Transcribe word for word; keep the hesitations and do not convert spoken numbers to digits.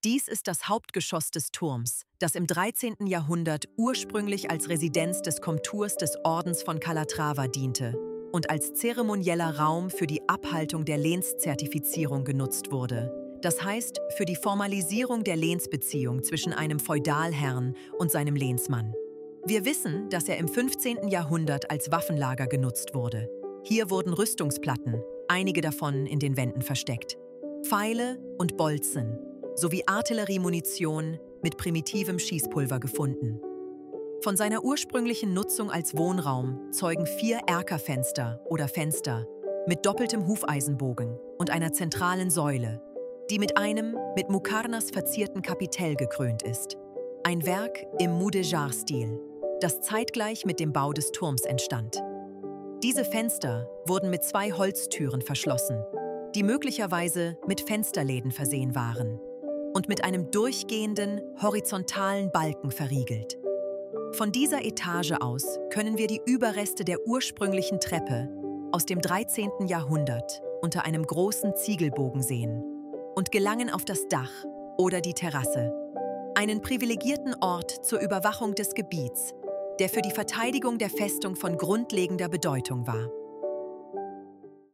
Dies ist das Hauptgeschoss des Turms, das im dreizehnten Jahrhundert ursprünglich als Residenz des Komturs des Ordens von Calatrava diente und als zeremonieller Raum für die Abhaltung der Lehnszertifizierung genutzt wurde. Das heißt, für die Formalisierung der Lehnsbeziehung zwischen einem Feudalherrn und seinem Lehnsmann. Wir wissen, dass er im fünfzehnten Jahrhundert als Waffenlager genutzt wurde. Hier wurden Rüstungsplatten, einige davon in den Wänden versteckt, Pfeile und Bolzen sowie Artilleriemunition mit primitivem Schießpulver gefunden. Von seiner ursprünglichen Nutzung als Wohnraum zeugen vier Erkerfenster oder Fenster mit doppeltem Hufeisenbogen und einer zentralen Säule, die mit einem mit Muqarnas verzierten Kapitell gekrönt ist. Ein Werk im Mudéjar-Stil, das zeitgleich mit dem Bau des Turms entstand. Diese Fenster wurden mit zwei Holztüren verschlossen, die möglicherweise mit Fensterläden versehen waren und mit einem durchgehenden, horizontalen Balken verriegelt. Von dieser Etage aus können wir die Überreste der ursprünglichen Treppe aus dem dreizehnten Jahrhundert unter einem großen Ziegelbogen sehen und gelangen auf das Dach oder die Terrasse, einen privilegierten Ort zur Überwachung des Gebiets, der für die Verteidigung der Festung von grundlegender Bedeutung war.